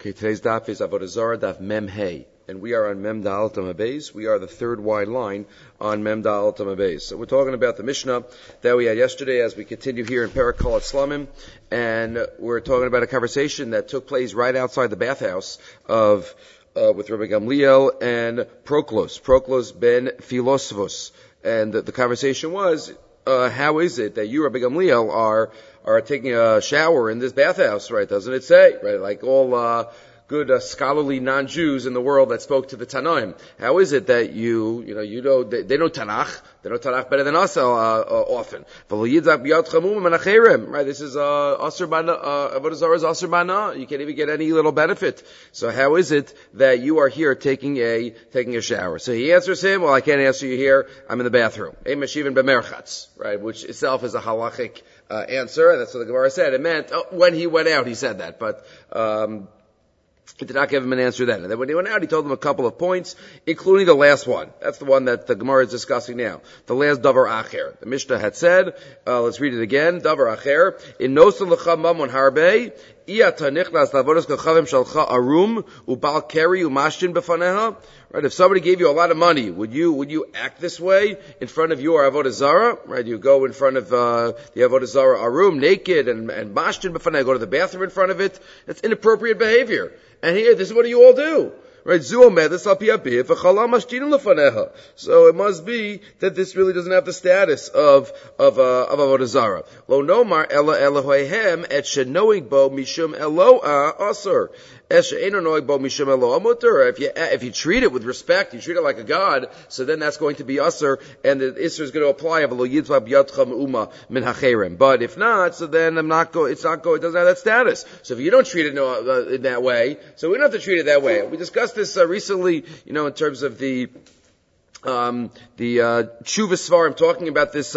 Okay, today's daf is Avodah Zarah, daf Mem Hey, and we are on Mem Dal Tamah Beis. We are the third wide line on Mem Dal Tamah Beis. So we're talking about the Mishnah that we had yesterday as we continue here in Perek Kol Slamim, and we're talking about a conversation that took place right outside the bathhouse of with Rabbi Gamliel and Proklos ben Philosopos, and the conversation was, how is it that you, Rabbi Gamliel, are taking a shower in this bathhouse, right? Doesn't it say, right? Like all good scholarly non-Jews in the world that spoke to the Tanaim. How is it that they know Tanakh better than us often? Right? This is Asur Bana, Avodah Zarah is Asur Bana. You can't even get any little benefit. So how is it that you are here taking a shower? So he answers him, well, I can't answer you here. I'm in the bathroom. Right? Which itself is a halachic answer. That's what the Gemara said. It meant when he went out, he said that, but he did not give him an answer then. And then when he went out, he told him a couple of points, including the last one. That's the one that the Gemara is discussing now. The last davar acher. The Mishnah had said, let's read it again. Davar acher. In nosa lecha mamon harbe, iyata nichnas lavodas kachavim shalcha arum, ubal keri umashtin befaneha. Right, if somebody gave you a lot of money, would you act this way in front of your Avodah Zarah? Right, you go in front of the Avodah Zarah arum naked and mashtin befaneha, go to the bathroom in front of it. That's inappropriate behavior. And here, this is what you all do. Right, so it must be that this really doesn't have the status of Avodah Zarah. Lo nomar ela Elohehem et shenoig bo mishum Eloah asur. If you treat it with respect, you treat it like a god, so then that's going to be asur, and the isur is going to apply. But if not, so then it doesn't have that status. So if you don't treat it in that way, so we don't have to treat it that way. We discussed this recently, in terms of the Tshuva Svarim, talking about this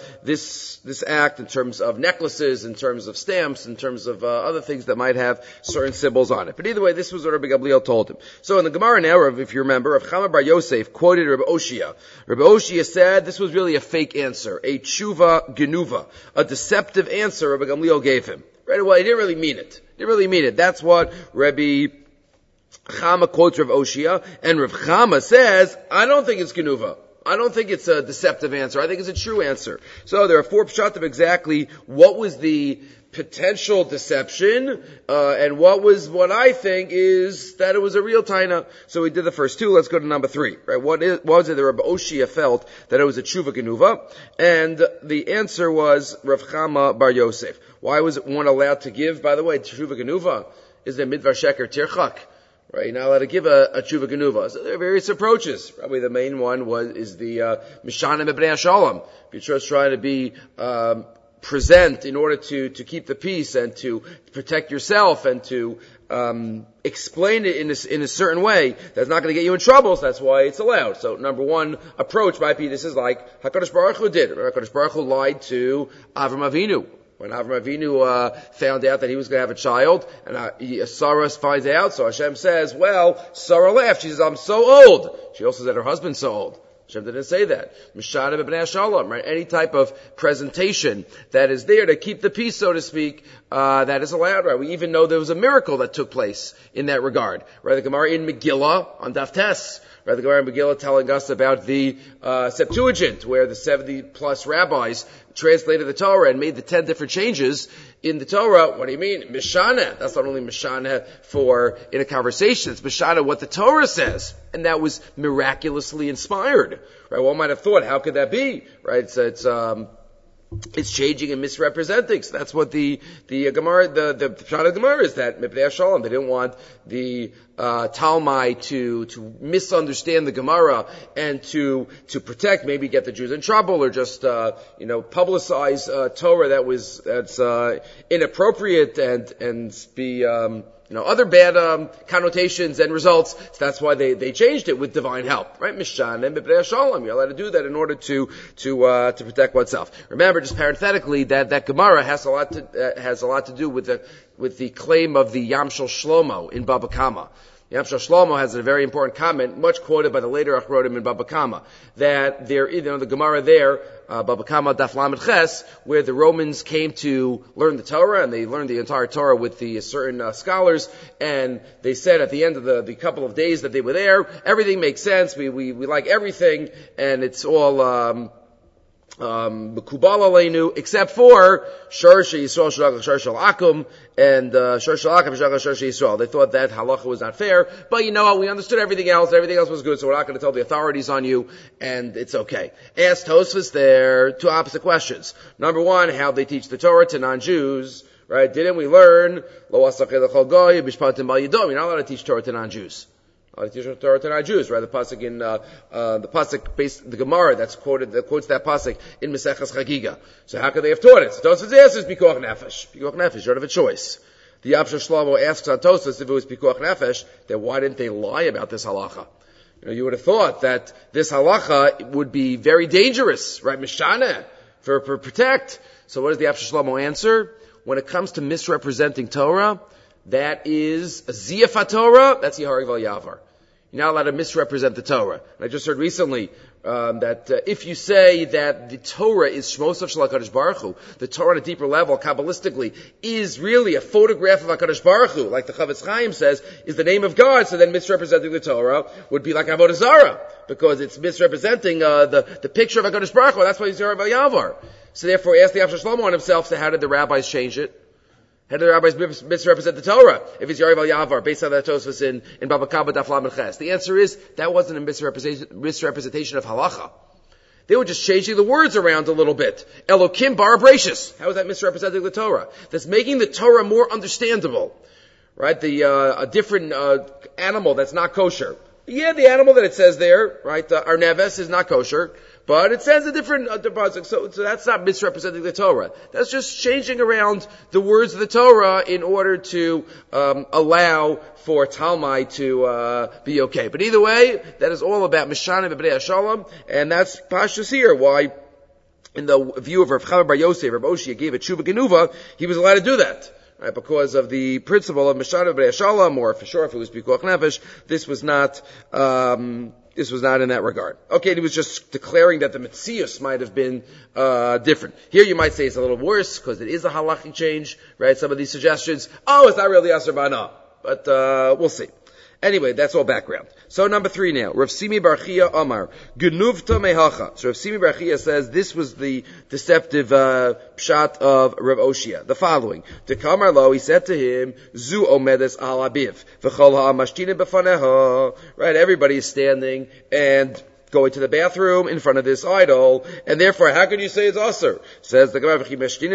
act in terms of necklaces, in terms of stamps, in terms of other things that might have certain symbols on it. But either way, this was what Rabbi Gamliel told him. So in the Gemara now, if you remember, Rav Chama bar Yosef quoted Rabbi Oshia. Rabbi Oshia said this was really a fake answer, a tshuva genuva, a deceptive answer Rabbi Gamliel gave him. Right away, he didn't really mean it. That's what Rabbi Chama quotes Rav Oshia, and Rav Chama says, I don't think it's Genuva. I don't think it's a deceptive answer. I think it's a true answer. So there are four pshat of exactly what was the potential deception, and what I think is that it was a real taina. So we did the first two. Let's go to number 3. Right? What was it that Rav Oshia felt that it was a tshuva genuva? And the answer was Rav Chama bar Yosef. Why was one allowed to give, by the way, tshuva genuva? Is there midvar sheker tirchak? Right, you're not allowed to give a tshuva genuva. So there are various approaches. Probably the main one is the Mishana Mebnei Shalom. If you're just trying to be present in order to keep the peace and to protect yourself and to explain it in a certain way that's not going to get you in trouble, so that's why it's allowed. So number one approach might be, this is like HaKadosh Baruch Hu did. HaKadosh Baruch Hu lied to Avram Avinu. When Avram Avinu found out that he was going to have a child, and Sarah finds out, so Hashem says, well, Sarah laughed. She says, I'm so old. She also said her husband's so old. Hashem didn't say that. Mishana b'bnei Shalom, right? Any type of presentation that is there to keep the peace, so to speak, that is allowed, right? We even know there was a miracle that took place in that regard, right? The Gemara in Megillah on Daf Tes, right? The Gemara in Megillah telling us about the Septuagint, where the 70 plus rabbis translated the Torah and made the 10 different changes in the Torah. What do you mean? Mishana. That's not only Mishana for in a conversation, it's Mishana what the Torah says. And that was miraculously inspired. Right? One might have thought, how could that be? Right? It's changing and misrepresenting. So that's what the Gemara, the Pshat of the Gemara is, that Mipnei Shalom, they didn't want the Talmai to misunderstand the Gemara and to protect, maybe get the Jews in trouble, or just publicize Torah that's inappropriate and be other bad connotations and results. So that's why they changed it with divine help, right? Mishan and B'nei Shalom. You're allowed to do that in order to protect oneself. Remember, just parenthetically, that Gemara has a lot to do with the claim of the Yam Shel Shlomo in Baba Kama. Yamshel Shlomo has a very important comment, much quoted by the later Achronim in Baba Kama, that there, the Gemara there, Baba Kama Daf Lamed Ches, where the Romans came to learn the Torah, and they learned the entire Torah with the certain scholars, and they said at the end of the couple of days that they were there, everything makes sense, we like everything, and it's all, Mekubal Aleinu, except for Shor Yisrael Shor Akum and Shor Akum Shor Yisrael. They thought that halacha was not fair, but you know what? We understood everything else. Everything else was good, so we're not going to tell the authorities on you, and it's okay. Asked Tosfos there two opposite questions. Number one, how they teach the Torah to non-Jews. Right? Didn't we learn Lo Asachel L'Chol Goy B'Shpatim Bal Yidom? You're not allowed to teach Torah to non-Jews. Torah to non-Jews, right? The pasuk in the pasuk based the Gemara that quotes that pasuk in Maseches Chagiga. So how could they have taught it? So Tosfos answers Pikuach Nefesh. Pikuach Nefesh, you don't have a choice. The Yamshel Shlomo asks on Tosfos if it was Pikuach Nefesh, then why didn't they lie about this halacha? You would have thought that this halacha would be very dangerous, right? Mishana for protect. So what does the Yamshel Shlomo answer? When it comes to misrepresenting Torah, that is a ziyafat Torah. That's Yehareg Val Yavar. You're not allowed to misrepresent the Torah. And I just heard recently that if you say that the Torah is Shmosav Shel HaKadosh Baruch Hu, the Torah on a deeper level, Kabbalistically, is really a photograph of HaKadosh Baruch Hu, like the Chavetz Chaim says, is the name of God, so then misrepresenting the Torah would be like Avodah Zarah, because it's misrepresenting the picture of HaKadosh Baruch Hu. That's why he's Yehareg Val Yavar. So therefore, ask the Yamshel Shlomo on himself, so how did the rabbis change it? How do the rabbis misrepresent the Torah if it's Yehareg Val Yavar, based on that Tosfos in Baba Kama Daf Lamed Ches? The answer is, that wasn't a misrepresentation of halacha. They were just changing the words around a little bit. Elokim bar Abrasius. How is that misrepresenting the Torah? That's making the Torah more understandable. Right? A different animal that's not kosher. Yeah, the animal that it says there, right, Arneves is not kosher, but it says a different deposit. So that's not misrepresenting the Torah. That's just changing around the words of the Torah in order to allow for Talmai to be okay. But either way, that is all about Mishana B'Bnei HaShalom, and that's Pashtus here, why in the view of Rav Chama Bar Yosef, Rav Oshia gave a Tshuva Genuva, he was allowed to do that. Right, because of the principle of Mishana B'Nei HaShalom, or for sure if it was Pikuach Nefesh, this was not in that regard. Okay, he was just declaring that the Metzius might have been different. Here you might say it's a little worse, because it is a halachic change, right? Some of these suggestions, it's not really Asher Bana, but we'll see. Anyway, that's all background. So number 3 now. Rav Simi Bar Chia Amar, Genuvta Mehacha. So Rav Simi Bar Chia says this was the deceptive pshat of Rav Oshia. The following. Dekamar lo, he said to him, Zu omedes al abiv, v'chol ha'amashtina b'faneha. Right, everybody is standing and going to the bathroom in front of this idol, and therefore, how can you say it's usher? Says the Gemara,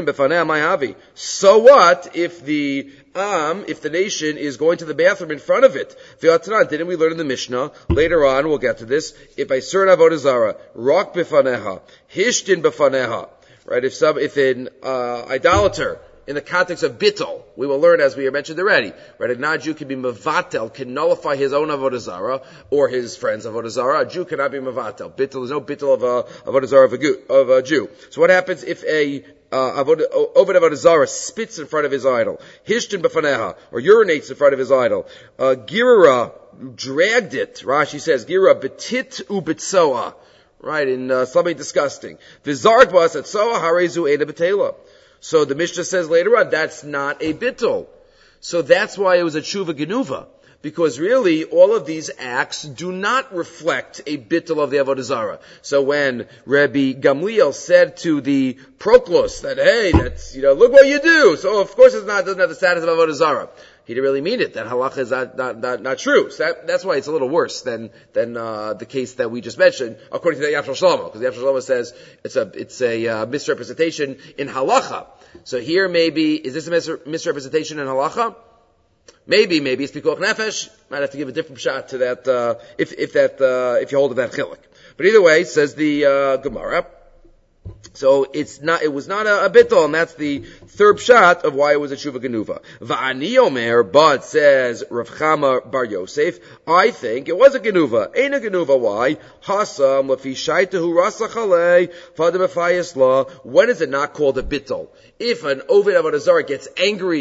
so what if the nation is going to the bathroom in front of it? Didn't we learn in the Mishnah? Later on, we'll get to this. If I serve avodah zara, rock bifaneha, hishtin bifaneha, right? If an idolater, in the context of bittul, we will learn, as we mentioned already, right? A non-Jew can be mevatel, can nullify his own avodah zara or his friend's avodah zara. A Jew cannot be mevatel. Bittul, there's no bittul of avodah zara of a Jew. So what happens if a avodah zara spits in front of his idol, hishtin b'faneha, or urinates in front of his idol? Girara dragged it. Rashi says girara betit ubitsoa, right? In something disgusting. V'zark bas at soa harezu eda betela. So the Mishnah says later on, that's not a bittul. So that's why it was a tshuva genuva. Because really, all of these acts do not reflect a bittul of the avodah zara. So when Rabbi Gamliel said to the Proklos that, hey, that's, look what you do. So of course it doesn't have the status of avodah zara. He didn't really mean it. That halacha is not true. So that's why it's a little worse than the case that we just mentioned, according to the Yamshel Shlomo. Because the Yamshel Shlomo says it's a misrepresentation in halacha. So here maybe, is this a misrepresentation in halacha? Maybe it's Pikuach Nefesh. Might have to give a different shot to that, if you hold of that chiluk. But either way, says the Gemara. So it was not a bittul, and that's the third shot of why it was a tshuva genuva. Va'ani omer, but says Rav Chama Bar Yosef, I think it was a genuva. Ain't a genuva, why? Hasam lafi shaitahu rasa chalei fadem afayis la. When is it not called a bittul? If an Ovid Avodah Zarah gets angry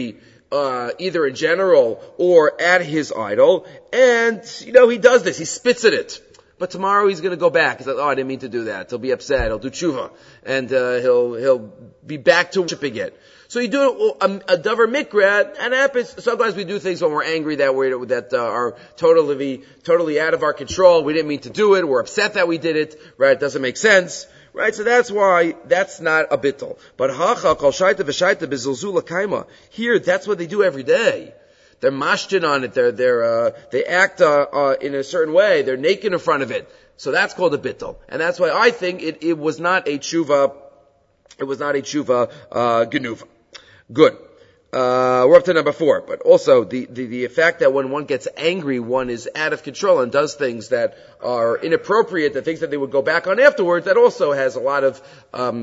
either in general or at his idol, and, he does this, he spits at it. But tomorrow he's going to go back. He's like, I didn't mean to do that. He'll be upset. He'll do tshuva. And he'll be back to worshiping it. So you do a davar mikra, and it happens. Sometimes we do things when we're angry that are totally out of our control. We didn't mean to do it. We're upset that we did it. Right? It doesn't make sense. Right? So that's why that's not a bittul. But hacha kol shaita v'shaita b'zilzula kaima. Here, that's what they do every day. They're mashtin on it. They act in a certain way. They're naked in front of it. So that's called a bittul, and that's why I think it was not a tshuva. It was not a tshuva genuva. Good. We're up to number 4. But also the fact that when one gets angry, one is out of control and does things that are inappropriate, the things that they would go back on afterwards. That also has a lot of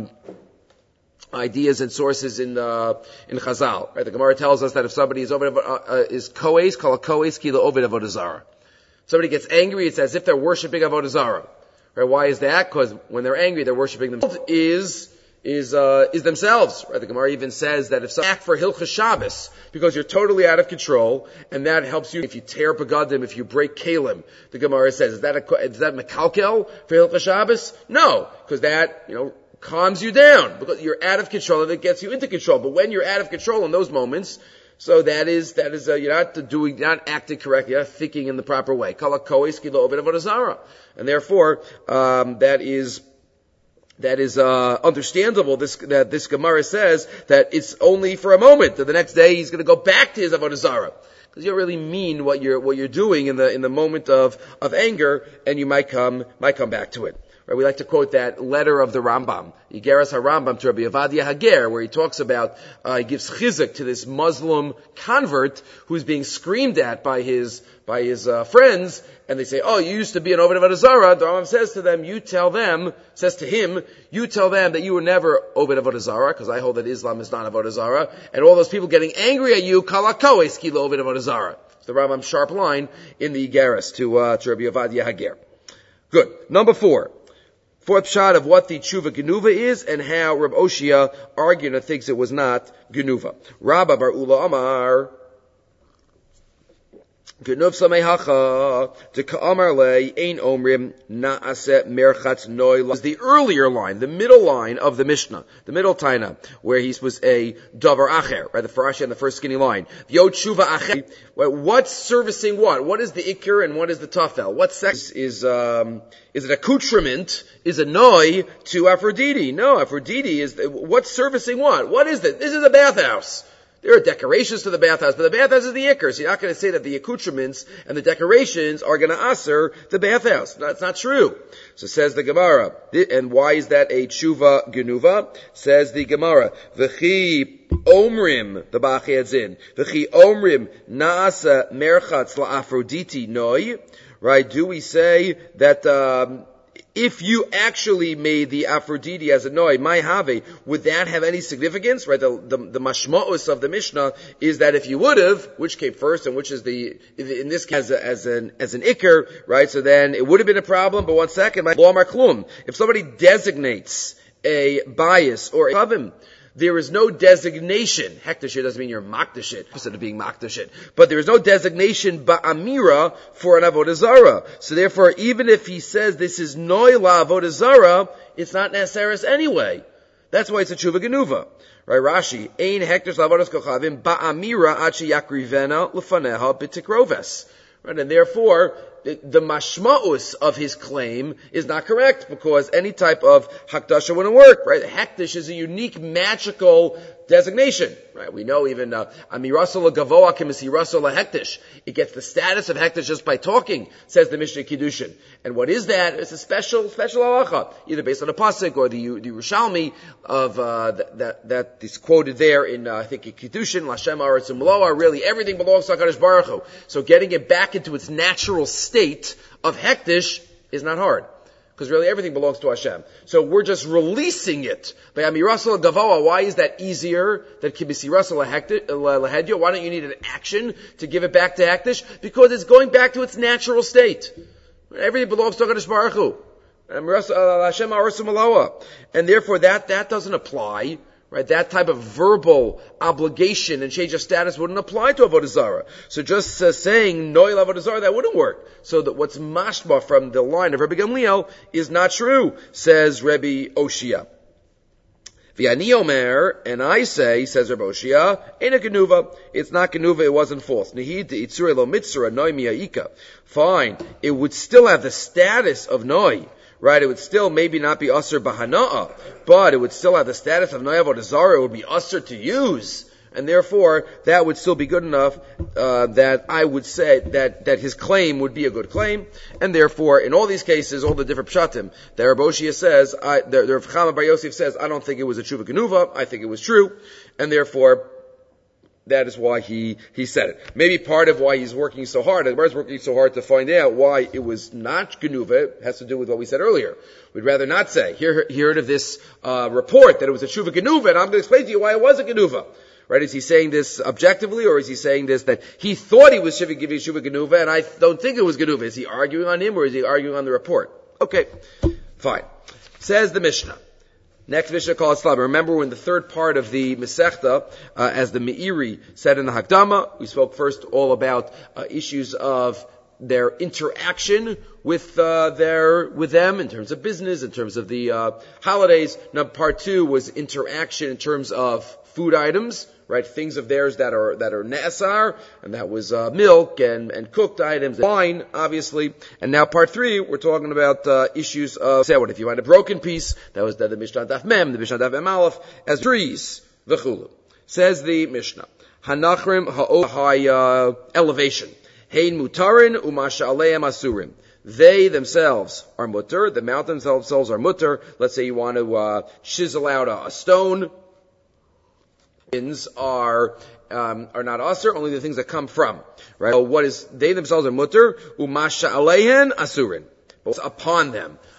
ideas and sources in Chazal. Right? The Gemara tells us that if somebody is koes, call a koes kila ovid avodah zara. Somebody gets angry, it's as if they're worshiping avodah zara. Right? Why is that? Because when they're angry, they're worshiping themselves. Is themselves. Right? The Gemara even says that if some act for Hilchas Shabbos, because you're totally out of control, and that helps you if you tear begadim, if you break kalim. The Gemara says, is that mekalkel for Hilchas Shabbos? No, because that, calms you down, because you're out of control and it gets you into control. But when you're out of control in those moments, so that is you're not acting correctly, you're not thinking in the proper way. And therefore, that is understandable. This Gemara says that it's only for a moment. That the next day he's going to go back to his avodah zara, because you don't really mean what you're doing in the moment of anger, and you might come back to it. Right, we like to quote that letter of the Rambam, Yigeras HaRambam to Rabbi Avadia Hager, where he talks about, he gives chizuk to this Muslim convert who's being screamed at by his friends, and they say, you used to be an Oved Avodah Zarah. The Rambam says to them, you tell them that you were never Oved Avodah Zarah, because I hold that Islam is not Avodah Zarah, and all those people getting angry at you, kala koes kilo Oved Avodah Zarah. It's the Rambam's sharp line in the Yigeras to Rabbi Avadia Hager. Good. Number 4. Fourth shot of what the tshuva genuva is and how Reb Oshia argued and thinks it was not genuva. Rabba bar Ula Amar genuv samei hacha de ka'amar le ein omrim na'aseh merchatz noi. Is the earlier line, the middle line of the Mishnah, the middle taina, where he was a davar acher, right? The farashi and the first skinny line. Yo tshuva acher. What's servicing what? What is the ikr and what is the tafel? What sex is an accoutrement, is a noi to Aphrodite? No, Aphrodite is, what's servicing what? What is it? This is a bathhouse. There are decorations to the bathhouse, but the bathhouse is the ikr. So you're not going to say that the accoutrements and the decorations are going to aser the bathhouse. That's not true. So says the Gemara. And why is that a tshuva genuva? Says the Gemara. V'chi omrim, the Bach adds in. V'chi omrim naasa merchatz la'Aphrodite noi. Right? Do we say that, if you actually made the Aphrodite as a noi, my have, would that have any significance? Right? The mashma'us of the Mishnah is that if you would have, which came first and which is in this case as an ikr, right? So then it would have been a problem, but one second, lo amar klum. If somebody designates a bias or a kavim, there is no designation. Hektish doesn't mean you're makdashit, instead of being makdashit. But there is no designation ba'amira for an avodah zara. So therefore, even if he says this is noi la avodah zara, it's not necessary anyway. That's why it's a tshuva genuva. Right, Rashi, ein hektish la avodas kochavim ba'amira achi yakrivena lefaneha b'tikroves. Right, and therefore, the mashma'us of his claim is not correct, because any type of hakdasha wouldn't work, right? Hektish is a unique magical designation, right? We know even amirasol gavoa kemisirasol hektish. It gets the status of hektish just by talking, says the Mishnah Kiddushin. And what is that? It's a special halacha, either based on a pasuk or the Yerushalmi of that is quoted there in I think in Kiddushin, Lashem Aretz Umloa. Really, everything belongs to HaKadosh Baruch Hu. So getting it back into its natural state of hektish is not hard, because really everything belongs to Hashem. So we're just releasing it. By amirasol gavoa, why is that easier than kibisirasol lahedya? Why don't you need an action to give it back to hektish? Because it's going back to its natural state. Everything belongs to HaKadosh Baruch Hu. And therefore that doesn't apply, Right, that type of verbal obligation and change of status wouldn't apply to Avodah Zarah. So just saying Noel Avodah Zarah, that wouldn't work. So that what's mashma from the line of Rabbi Gamliel is not true, says Rabbi Oshia. V'ani omer, and I say, says Rabbi Oshia, ain't a genuva. It's not genuva, it wasn't false. Nihid itzure lo mitzura noi mi'aika. Fine, it would still have the status of noi. Right, it would still maybe not be usher bahana'a, but it would still have the status of Noy Avodah Zarah. It would be usher to use, and therefore that would still be good enough that I would say that his claim would be a good claim, and therefore in all these cases, all the different pshatim, that Rabbi Oshia says, the Rav Chama Bar Yosef says, I don't think it was a tshuva genuva, I think it was true, and therefore that is why he said it. Maybe part of why he's working so hard, the Gemara is working so hard to find out why it was not genuva, has to do with what we said earlier. We'd rather not say. Heard of this report that it was a tshuva genuva, and I'm going to explain to you why it was a genuva. Right? Is he saying this objectively, or is he saying this that he thought he was giving tshuva genuva, and I don't think it was genuva? Is he arguing on him, or is he arguing on the report? Okay, fine. Says the Mishnah. Next Mishnah called Slab. Remember, in the third part of the Masechta, as the Meiri said in the Hakdama, we spoke first all about issues of their interaction with them in terms of business, in terms of the holidays. Now, part two was interaction in terms of food items, right? Things of theirs that are ne'asar, and that was milk and cooked items, and wine, obviously. And now part three, we're talking about issues of, say what, if you find a broken piece, that was the Mishnah Daf Mem, the Mishnah Daf Mem Aleph, as trees, v'chulu. Says the Mishnah, Hanachrim ha'o elevation, Hein mutarin umasha aleim asurim. They themselves are mutter, the mountains themselves are mutter. Let's say you want to chisel out a stone. Are not usher, only the things that come from, right? So what is, they themselves are mutter, umasha alehen asurin. But what's upon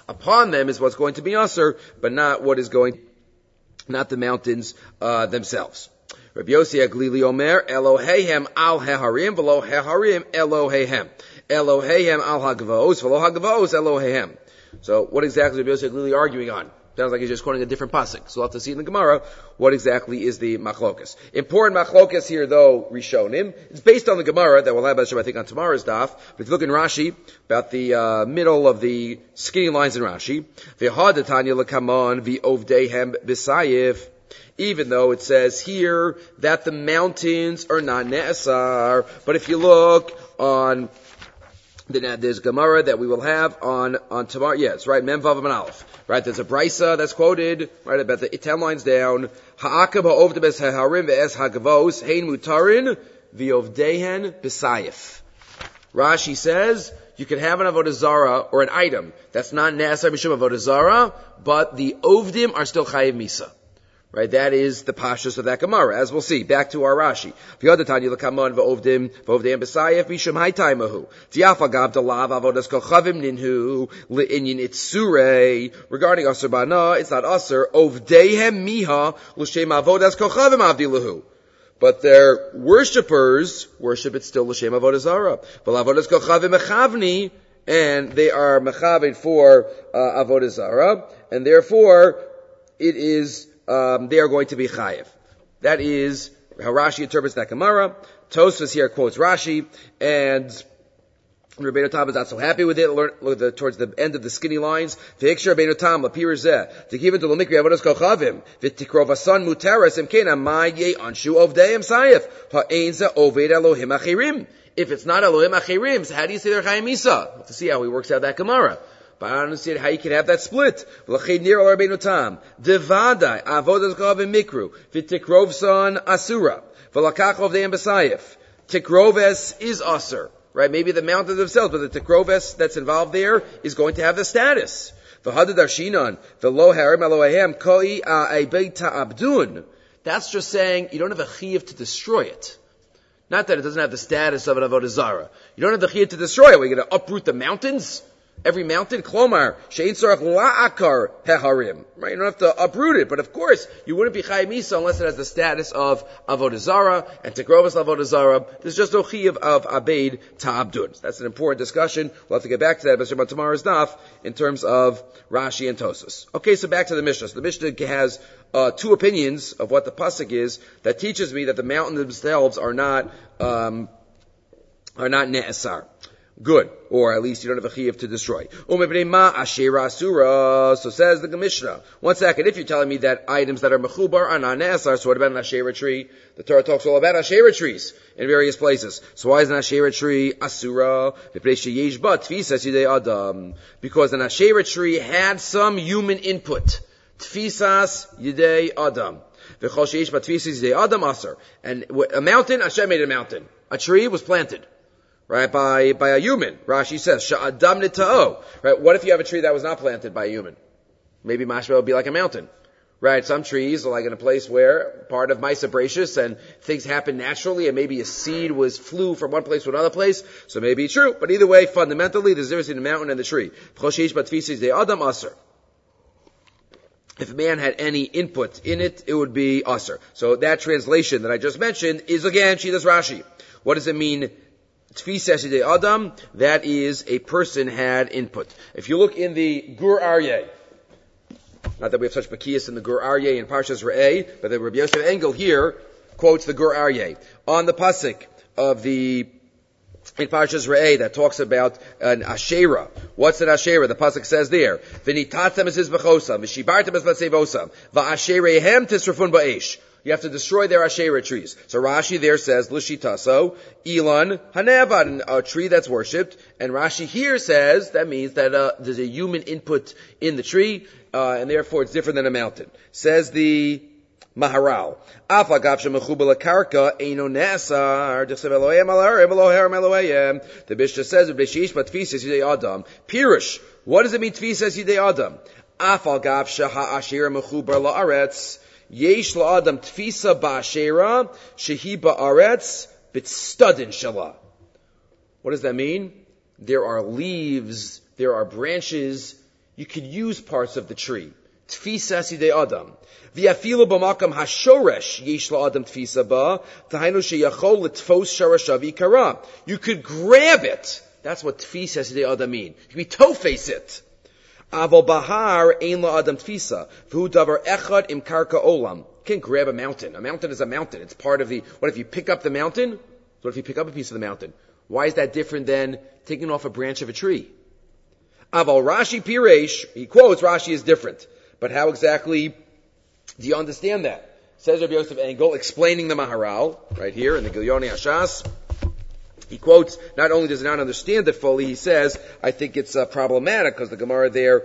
them is what's going to be usher, but not what is going, not the mountains, themselves. Rabbi Yossi Aglili Omer, Eloheihem al heharim, v'lo heharim Eloheihem. Eloheihem al hagvos, v'lo hagvos Eloheihem. So what exactly is Rabbi Yossi Aglili arguing on? Sounds like he's just quoting a different pasuk. So we'll have to see in the Gemara what exactly is the machlokas. Important machlokas here, though, Rishonim. It's based on the Gemara that we'll have, I think, on tomorrow's daf. But if you look in Rashi, about the middle of the skinny lines in Rashi, v'hadatanya l'kamon v'ovdehem b'sayif. Even though it says here that the mountains are not ne'asar, but if you look on there's Gemara that we will have on tomorrow. Yeah, it's right. Mem Vav and Aleph. Right. There's a brisa that's quoted right about the 10 lines down. Ha'akab ha'ovde bes ha'harim ve'es ha'gavos hein mutarin v'ovdehen b'sayif. Rashi says you can have an avodah zarah or an item that's not ne'asar b'shum avodah zarah, but the ovdim are still chayiv misa. Right, that is the pashtus of that Gemara, as we'll see. Back to our Rashi. V'yodatani l'kamon v'ovdim b'sayef b'shum haytaimahu. Tiafa gav dalav avodas kochavim ninhu le'inyin itzurei. Regarding aser bana, it's not aser. Ovdehem miha l'shem avodas kochavim avdilahu. But their worshippers worship it still l'shem avodas zara. V'lavodas kochavim mechavni, and they are mechaved for avodas zara, and therefore it is they are going to be chayiv. That is how Rashi interprets that Gemara. Tosfos here quotes Rashi, and Rabbeinu Tam is not so happy with it. Look towards the end of the skinny lines. V'hikshar Rabbeinu Tam lapir zeh to give it to l'mikri avodas kochavim v'tikrovasan muteres imkena ma'ye anshu ovdeim sayif ha'ein zeh oved Elohim achirim. If it's not Elohim achirim, so how do you say they're chayim misa? We'll have to see how he works out that Gemara. But I don't understand how you can have that split. Devadai avodas kochavim mikru v'tikrovsan asura v'lakach ovdeim b'sayif. Tikroves is asur, right? Maybe the mountains themselves, but the tikroves that's involved there is going to have the status. V'hadad arshinan v'lo harim Elohim koi abeita abdun. That's just saying you don't have a chiyuv to destroy it. Not that it doesn't have the status of an avodah zarah. You don't have the chiyuv to destroy it. We're going to uproot the mountains. Every mountain, klomar, she'in tzarach la'akar heharim. Right? You don't have to uproot it, but of course, you wouldn't be chayav misa unless it has the status of avodah zara, and tekrovas avodah zara. There's just no chiyuv of abeid ta'abdud. That's an important discussion. We'll have to get back to that, but on tomorrow's daf, in terms of Rashi and Tosas. Okay, so back to the Mishnah. So the Mishnah has two opinions of what the pasuk is that teaches me that the mountains themselves are not ne'asar. Good. Or at least you don't have a chiyuv to destroy. So says the Mishnah. One second, if you're telling me that items that are mechubar are not ne'asar, so what about an Asherah tree? The Torah talks all about Asherah trees in various places. So why is an Asherah tree asura? Because an Asherah tree had some human input. Tfisas yidei adam. And a mountain, Hashem made a mountain. A tree was planted. Right, by a human. Rashi says, Sha'adam nita'o. Right, what if you have a tree that was not planted by a human? Maybe mashma will be like a mountain. Right, some trees are like in a place where part of Maisa Brachus and things happen naturally and maybe a seed flew from one place to another place. So maybe it's true. But either way, fundamentally, there's a difference between the mountain and the tree. If a man had any input in it, it would be aser. So that translation that I just mentioned is again, Shitas Rashi. What does it mean? Tfisas yidei adam, that is a person had input. If you look in the Gur Aryeh, not that we have such bakiyas in the Gur Aryeh in Parshas Re'eh, but the Rabbi Yosef Engel here quotes the Gur Aryeh on the pasuk of in Parshas Re'eh that talks about an Asherah. What's an Asherah? The pasuk says there, "V'nitatem es hizbachosam, v'shibartem es matzevosam, v'asherehem tisrafun ba'esh." You have to destroy their Asherah trees. So Rashi there says, L'shitaso, Ilan Hanevad, a tree that's worshipped. And Rashi here says, that means that there's a human input in the tree, and therefore it's different than a mountain. Says the Maharal, the Mishnah says, Pirush, what does it mean, Tfisas Yidei Adam? Afal gav sheha Asherah mechubar la'aretz, Yesh la'adam tfisa ba'ashera shehi ba'aretz bitstadin shala. What does that mean? There are leaves, there are branches. You could use parts of the tree. Tfisa sidei adam. V'afilu b'makam hashoresh yesh la'adam tfisa ba tahainu sheyachol l'tfos sharashav yikara. You could grab it. That's what tfisa sidei adam mean. You could toe-face it. Aval bahar ein la adam tfisa v'hu davar echad im karka olam. You can't grab a mountain. A mountain is a mountain. It's part of the. What if you pick up the mountain? What if you pick up a piece of the mountain? Why is that different than taking off a branch of a tree? Aval Rashi piresh. He quotes Rashi is different, but how exactly do you understand that? Says Rabbi Yosef Engel explaining the Maharal right here in the Gilyonei Hashas. He quotes, not only does he not understand it fully, he says, I think it's problematic because the Gemara there,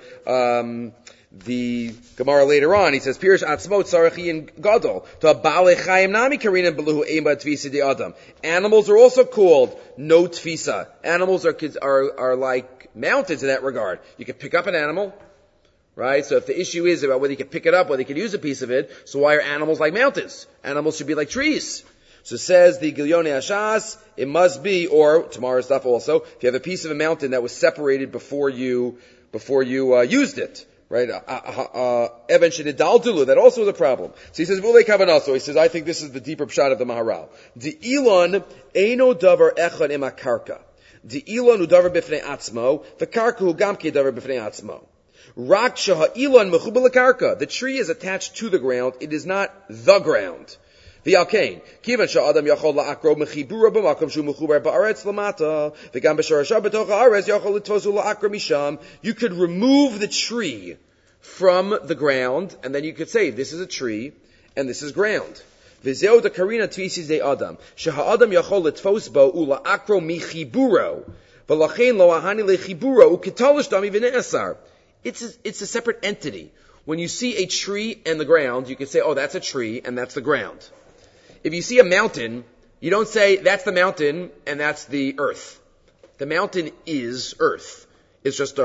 the Gemara later on, he says, Pirish atzmot sarachi in gadol, to ba'alei chayim nami karinan beluhu ema tfisa de adam. Animals are also called no tfisa. Animals are like mountains in that regard. You can pick up an animal, right? So if the issue is about whether you can pick it up, whether you can use a piece of it, so why are animals like mountains? Animals should be like trees. So says the Gilyonei Hashas, it must be, or tomorrow's stuff also, if you have a piece of a mountain that was separated before you used it, right? Even shenidaldulu, that also is a problem. So he says, V'ulei kavanaso. He says, I think this is the deeper pshat of the Maharal. The Elon eino davar echad im akarka. The Elon hu davar b'fnei atzmo, the karka hu gamke davar b'fnei atzmo. Rak sheha Elon mechubel karka. The tree is attached to the ground. It is not the ground. V'alkein, kivan sha'adam yachol la'akro mechibura b'makom shu mechubar ba'aretz lamata, v'gam b'shorashav b'toch ha'aretz yachol l'tfosu la'akro misham. You could remove the tree from the ground, and then you could say, this is a tree, and this is ground. V'zeo da karina tvisis de adam, sheha'adam yachol l'tfos bo ula'akro michiburo, v'lachein lo ahani lechiburo u'kitalish dami v'ne'asar. It's a separate entity. When you see a tree and the ground, you can say, oh, that's a tree, and that's the ground. If you see a mountain, you don't say, that's the mountain and that's the earth. The mountain is earth. It's just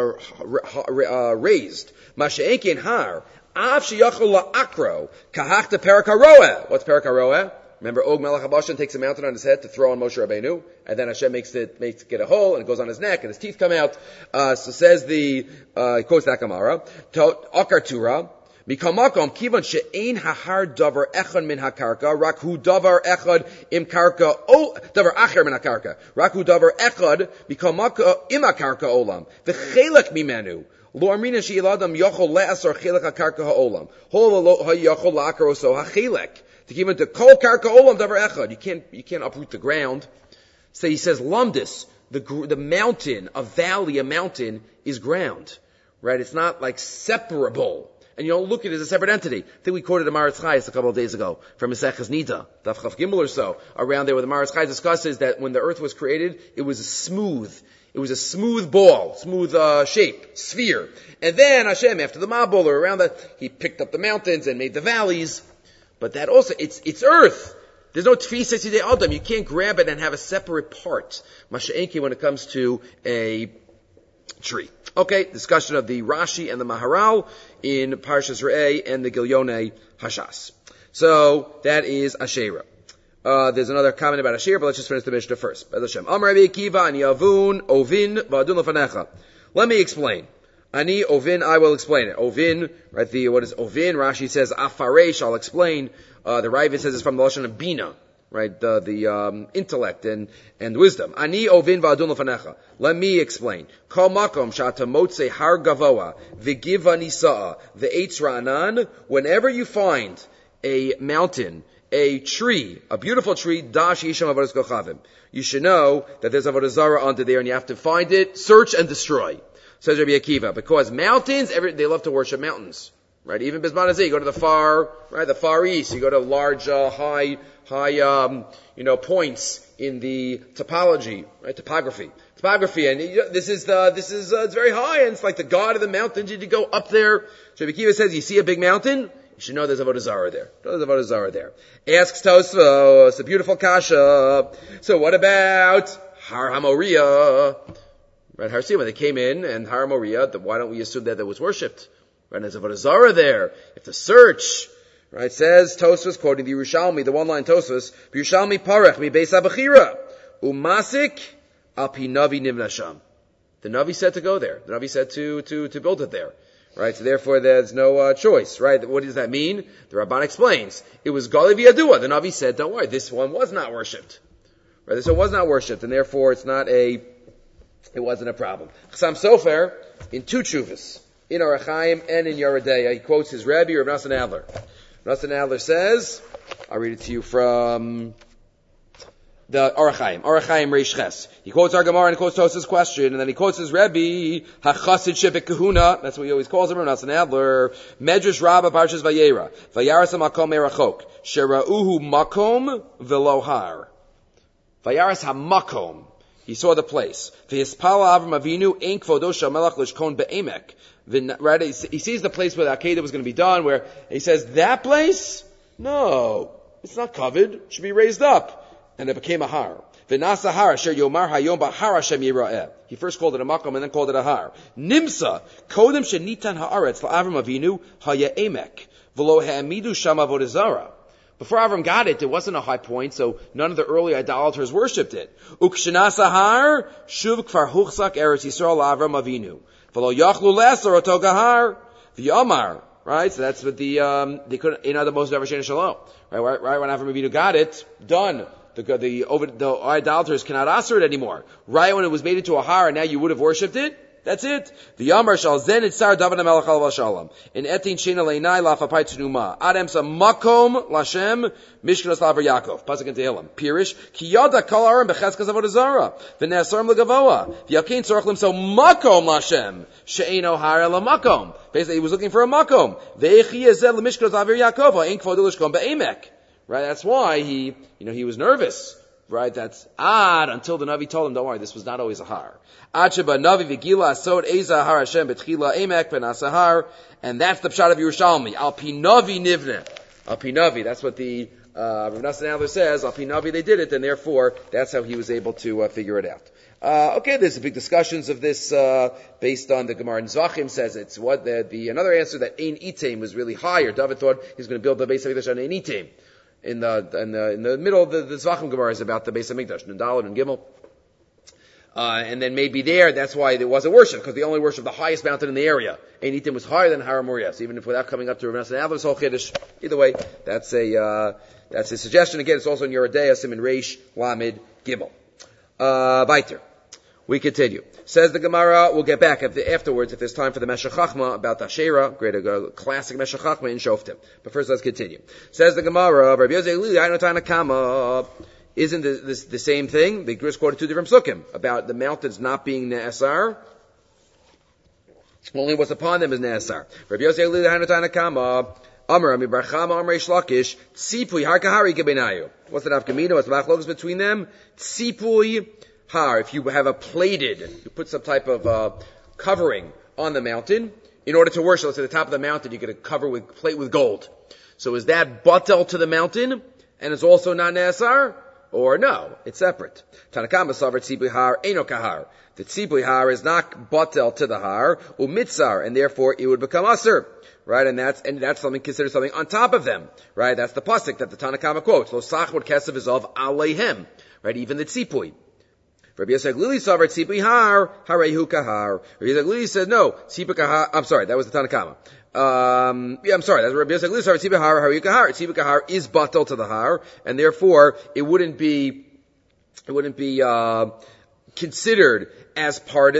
raised. Masha'ekin har. Av sheyachol la'akro. Kahachta perak haroeh. What's perak haroeh? Remember, Og Melech HaBashan takes a mountain on his head to throw on Moshe Rabbeinu, and then Hashem makes it get a hole, and it goes on his neck, and his teeth come out. So says he quotes that Gemara, Akar Tura, Mikamakom kivan she'ein hahar davar echad min hakarka, rak hu davar echad im karka, davar acher min hakarka, rak hu davar echad mikamaka im hakarka olam, v'chelek mimenu. Lo amrina she'iladam yochol le'asar chelek hakarka ha'olam. Hol lo ha'yochol la'akar oso ha'chelek. To give it to kol karka olam davar echad. You can't uproot the ground. So he says, Lumdis, the mountain, a valley, a mountain is ground. Right? It's not like separable. And you don't look at it as a separate entity. I think we quoted the Maharatz Chayes a couple of days ago from Maseches Nida, Daf Chaf Gimel or so, around there where the Maharatz Chayes discusses that when the earth was created, it was a smooth ball, smooth shape, sphere. And then Hashem, after the Mabul or around that, he picked up the mountains and made the valleys. But that also, it's earth. There's no tfisa sidei adam. You can't grab it and have a separate part. Masha'enki when it comes to a tree. Okay, discussion of the Rashi and the Maharal in Parshas Re'eh and the Gilyonei Hashas. So, that is Asherah. There's another comment about Asherah, but let's just finish the Mishnah first. Amar Rabbi Akiva, ani avun, ovin, v'adun lefanecha. Let me explain. Ani ovin, I will explain it. Ovin, right, what is ovin? Rashi says afaresh, I'll explain. The Ravid says it's from the Lashon of Bina. Right, the intellect and wisdom. Ani ovin va'adun lefanecha. Let me explain. Kol makom shata motze har gavoa v'giva nisa'a v'eitz ra'anan. Whenever you find a mountain, a tree, a beautiful tree, dash yisham avodas kochavim. You should know that there's avodah zarah under there, and you have to find it, search and destroy. Says Rabbi Akiva, because mountains, they love to worship mountains. Right, even Bisman Azeh, you go to the far east, you go to large, high, points in the topography, and this is, it's very high, and it's like the god of the mountains, you need to go up there. So Rabbi Akiva says, you see a big mountain, you should know there's avodah zarah there. Asks Tosfos, a beautiful kasha. So what about Har HaMoriah? Right, Har Sima, they came in, and Har HaMoriah, why don't we assume that was worshipped? Right, there's avodah zarah there. You have to search. Right, says Tosfos, quoting the Yerushalmi, the one-line Tosfos, Yerushalmi parech mi beis habechira umasik al pi navi nivnasham. The Navi said to go there. The Navi said to build it there. Right, so therefore there's no choice. Right, what does that mean? The Ramban explains. It was Gali v'Yadua. The Navi said, don't worry, this one was not worshipped. Right, this one was not worshipped, and therefore it wasn't a problem. Chassam Sofer, in two tshuvas, in Orach Chaim and in Yoreh De'ah, he quotes his Rebbe, Rav Nosson Adler. Nosson Adler says, I'll read it to you from the Orach Chaim Reish Ches. He quotes our Gemara and quotes Tos's question, and then he quotes his Rebbe, HaChasid Shebek Kahuna, that's what he always calls him, Rav Nosson Adler, Medrash Rabbah Parshas Vayera, Vayaras HaMakom Merachok, Shera'uhu Makom Velohar. Vayaras HaMakom. He saw the place. V'hispala Avram Avinu ein kvodo shel melech lishkon be'emek. Right, he sees the place where the Akedah was going to be done, where he says, that place? No, it's not covered. It should be raised up. And it became a har. V'nasa har asher yomar hayom b'har Hashem yira'eh. He first called it a makom and then called it a har. Nimsa, kodem shenitan haaretz la'avram Avinu haya emek. V'lo ha'amidu sham avodah zarah. Before Avram got it, there wasn't a high point, so none of the early idolaters worshipped it. Ukshenas har shuv kfar huchzak eretz Yisrael la'avram Avinu. V'lo yachlu le'asar oto gahar v'yomar. Right, so that's what they couldn't. The most ever Shana Shalom. Right, when Avram Avinu got it, done. The idolaters cannot answer it anymore. Right when it was made into a har, and now you would have worshipped it. That's it. The Yamar shall zen itzar David HaMelech alav shalom. In etin shena leinai lafapai tnuma. Adam sa makom lashem mishkanos lavar Yaakov. Pasuk in Tehillim. Pirish ki yada kol aram becheskas avodah zara. V'nesarim legavoa. V'yakein tzorach limso makom lashem she'eno har ela makom. Basically, he was looking for a makom. Ve'echi yezeh lemishkanos lavar Yaakov. Ein kvodu lishkom be'emek. Right. That's why he was nervous. Right, that's odd until the Navi told him, don't worry, this was not always a har. Acheba Navi Vigila Asod Eza Har Hashem Betchila Emek Ben Asahar, and that's the pshat of Yerushalmi. Al Pi Navi Nivne. Al Pi Navi, that's what the Rav Nosson Adler says. Al Pi Navi they did it, and therefore that's how he was able to figure it out. Okay, there's big discussions of this based on the Gemara in Zvachim says it's what another answer that Ein Item was really higher. David thought he was going to build the base of English on Ein Item. in the middle of the Zvachim Gemara is about the Beis Hamikdash, Nundalad and Gimel. And then maybe that's why there wasn't worship, because they only worshiped the highest mountain in the area. Einitim was higher than Har Moriah. So even if without coming up to Rav Nosson Adler's whole Chiddush, either way, that's a suggestion. Again, it's also in Yeridea, Siman Reish, Lamed, Gimel. Weiter. We continue. Says the Gemara, we'll get back afterwards if there's time for the Meshech Chachma about the Asherah, great classic Meshech Chachma in Shoftim. But first let's continue. Says the Gemara, Rabbi Yosei Lili, Aino Tanakama. Isn't this the same thing? They just quoted two different psukim about the mountains not being Ne'asar. Only what's upon them is Ne'asar. Rabbi Yosei Lili, Aino Tanakama. Amar Mibarchama Amar Shlakish Tzipui Har Kahari Gebenayu. What's the nafkamina? What's the machlokes between them? Tzipui Har. If you have you put some type of covering on the mountain in order to worship. Let's say the top of the mountain, you get a plate with gold. So is that batel to the mountain and it's also not ne'asar? Or no, it's separate. Tanakama savar tzipui har eno kahar. The tzipui har is not batel to the har, umitzar, and therefore it would become asr. Right, and that's something considered something on top of them. Right, that's the pasuk that the Tanakama quotes. Lo sachvot kesev is of aleihem. Right, even the tzipui. Rabbi Yosef Glili savar tzipui har harehu kahar. Rabbi Yosef Glili says no, tzipui kahar. I'm sorry, that was the Tanakama. I'm sorry, that's Rabbi Yosef Glili savar tzipui har harehu kahar. Tzipui kahar is batal to the har, and therefore it wouldn't be considered as part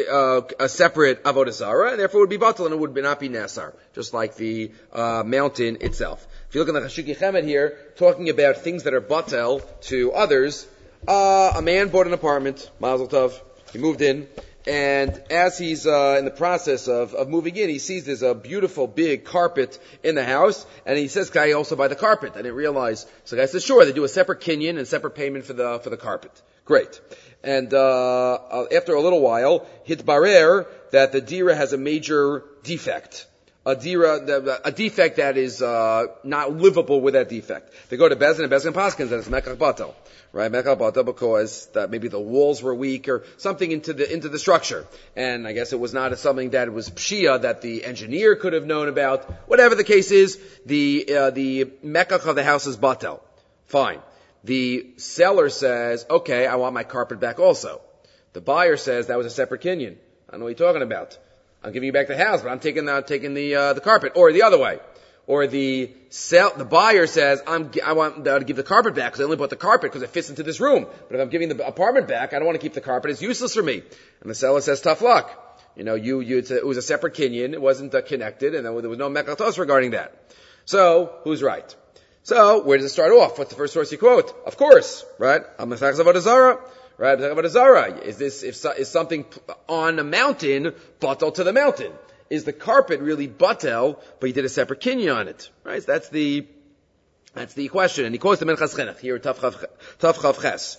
a separate avodah zarah, and therefore it would be batal and it would not be nasar, just like the mountain itself. If you look in the Chashuki Chemed here, talking about things that are batal to others, a man bought an apartment, Mazel Tov, he moved in, and as he's in the process of moving in, he sees there's a beautiful big carpet in the house, and he says, "Can I also buy the carpet?" I didn't realize. So the guy says, "Sure." They do a separate kinyan and separate payment for the carpet. Great. And after a little while, hitbarer that the dira has a major defect. A defect that is not livable with that defect. They go to Bezdin, and Bezdin Paskins, and it's mekach batel, right? Mekach batel because that maybe the walls were weak or something into the structure. And I guess it was not something that was pshia that the engineer could have known about. Whatever the case is, the mekach of the house is batel. Fine. The seller says, "Okay, I want my carpet back also." The buyer says, "That was a separate kinyan. I don't know what you're talking about. I'm giving you back the house, but I'm taking the carpet." Or the other way. Or the buyer says, I want to give the carpet back because I only bought the carpet because it fits into this room. But if I'm giving the apartment back, I don't want to keep the carpet. It's useless for me. And the seller says, "Tough luck. You know, it was a separate kinyan. It wasn't connected, and there was no mekatos regarding that." So, who's right? So, where does it start off? What's the first source you quote? Of course, right? Al-Masach Avodah Zarah. Right? Avodah Zarah. Is something on a mountain, batel to the mountain? Is the carpet really batel, but you did a separate kinyan on it? Right? So that's the question. And he quotes the Minchas Chinuch here, Tav Chav Ches.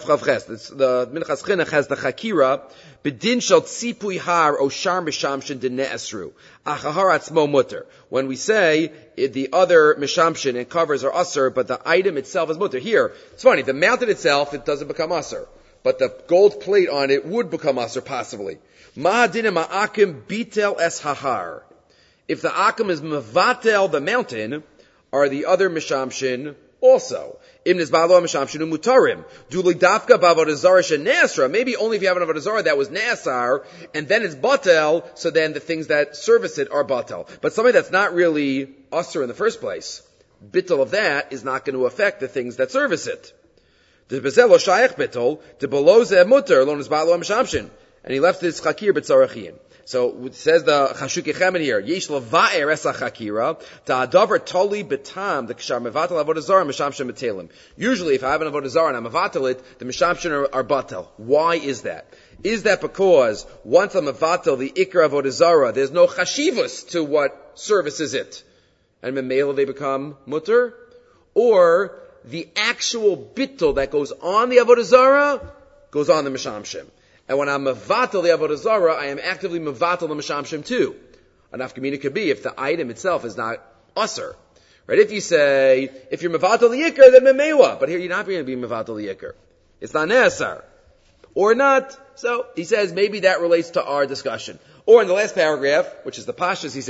The Minchas Chinuch has the Chakira, Bedin shel tzipui har oshar mishamshin de ne'esru. Achahar atzmo mutter. When we say the other mishamshin and covers are usr, but the item itself is mutter. Here, it's funny, the mountain itself, it doesn't become usr. But the gold plate on it would become usr, possibly. Ma'adina ma'akim bitel es hahar. If the akim is mevatel the mountain, are the other mishamshin also? Maybe only if you have an avodah zarah that was ne'asar, and then it's batel, so then the things that service it are batel. But something that's not really usr in the first place, bittul of that is not going to affect the things that service it. And he left this chakir b'tzarachin. So it says the Chashuki Chemed here, Yesh leva'er es ha'chakira, ta'adavar toli betam, the kshar mevatel avodah zarah, mishamshem metelim. Usually if I have an avodah zarah and I'm mevatel it, the mishamshem are batel. Why is that? Is that because once I'm mevatel the ikra avodah zarah, there's no chashivus to what services it? And memela they become mutter? Or the actual bittul that goes on the avodah zarah goes on the mishamshem. And when I'm mevatel the avodah zarah, I am actively mevatel the mishamshem too. An afkamina could be if the item itself is not usr. Right? If you say, if you're mevatel the yikr, then memewa. But here you're not going to be mevatel the yikr. It's not ne'asar. Or not. So he says maybe that relates to our discussion. Or in the last paragraph, which is the pashas, he says,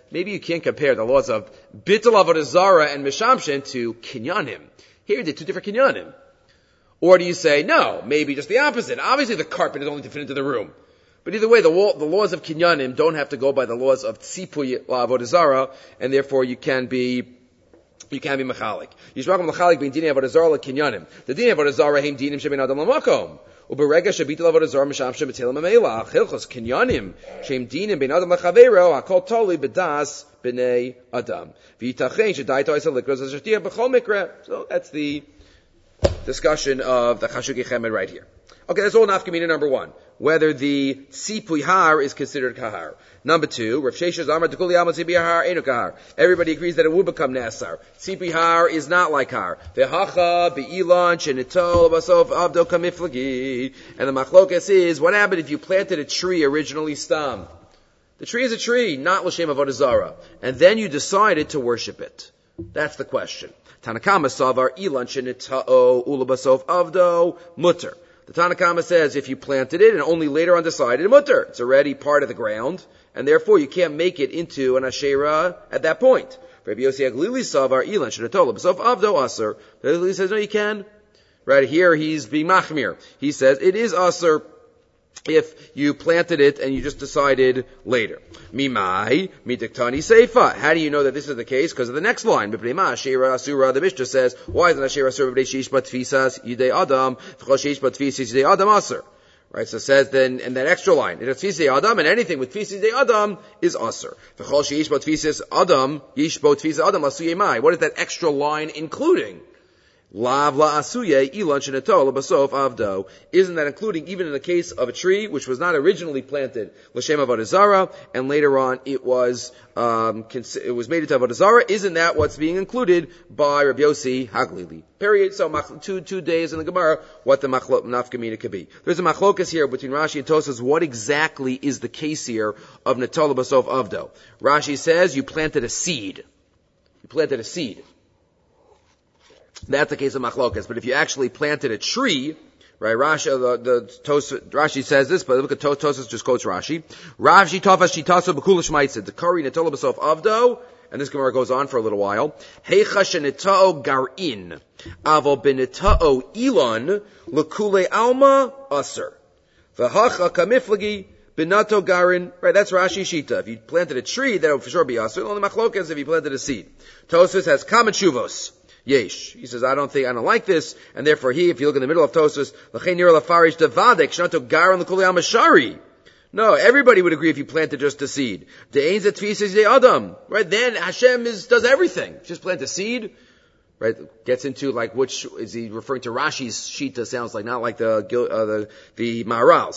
maybe you can't compare the laws of Bittul Avodah Zarah and Mishamshin to Kinyanim. Here they're two different Kinyanim. Or do you say, no, maybe just the opposite. Obviously the carpet is only to fit into the room. But either way, the laws of Kinyanim don't have to go by the laws of Tzipui Avodah Zarah, and therefore you can be mechalik. Yishmakom mechalik bein dini avodah zarah lekinyanim. The dini avodah zarah heim dinim shebein adam lamakom. Uberega shebitul avodah zarah mishamshem b'telim amelach. Hilchos kinyanim sheim dinim bein adam lachavero hakol toli bedas b'nei adam. V'yitachein shedai tois halikros ashertiyah b'chol mikra. So that's the discussion of the Chashukei Chemed right here. Okay, that's all nafkamina number one. Whether the tzipui har is considered kahar. Number two, Rav Sheshes Amar Tekuli Amar tzipui har enu kahar. Everybody agrees that it would become nasar. Tzipui har is not like har. Vehacha be'ilan shenitol basof avdo kamiflagi. And the machlokas is, what happened if you planted a tree originally stam? The tree is a tree, not l'shem avodah zarah. And then you decided to worship it. That's the question. Tanakama savar ilan shenitol ulabasof avdo mutter. The Tanakama says if you planted it and only later on decided mutter, it's already part of the ground, and therefore you can't make it into an Asherah at that point. Rabbi Yossi Aglili savar ilan shenatola b'sof avdo aser. Rabbi Yossi says no, you can. Right here he's being machmir. He says it is aser if you planted it and you just decided later. Mimai, midiktani seifa. How do you know that this is the case? Because of the next line. B'pnei Asherah asura. The Mishnah says, why is an Asherah asura b'nei sheish batfisas yidei adam v'chol sheish batfisas yidei adam aser? Right, so it says then, in that extra line, it is tfisas adam, and anything with tfisas yidei adam is aser. V'chol sheish batfisas adam yish batfisas adam asu yemai. What is that extra line including? Lav la asuye ilan shenatol basof avdo. Isn't that including even in the case of a tree which was not originally planted l'shem avodah zarah and later on it was made into avodah zarah? Isn't that what's being included by Rabbi Yossi Haglili? Period. So two days in the Gemara what the nafkamina could be. There's a machlokas here between Rashi and Tosas. What exactly is the case here of natol basof avdo? Rashi says you planted a seed. You planted a seed. That's the case of machlokas. But if you actually planted a tree, right? Rashi says this, but look at Tosas just quotes Rashi. Rashi tafas shitaso b'kulish maitzid. The kari netola b'sof avdo, and this Gemara goes on for a little while. Heicha shenitao garin, avo benitao ilan lekule alma aser. V'hacha kamiflagi binato garin. Right, that's Rashi shita. If you planted a tree, that would for sure be aser. Only machlokas if you planted a seed. Tosas has kamen shuvos. Yesh. He says, I don't like this, and therefore if you look in the middle of Tosas, no, everybody would agree if you planted just a seed. Right? Then Hashem does everything. Just plant a seed, right? Gets into like which is he referring to? Rashi's shita sounds like not like the Maharal's.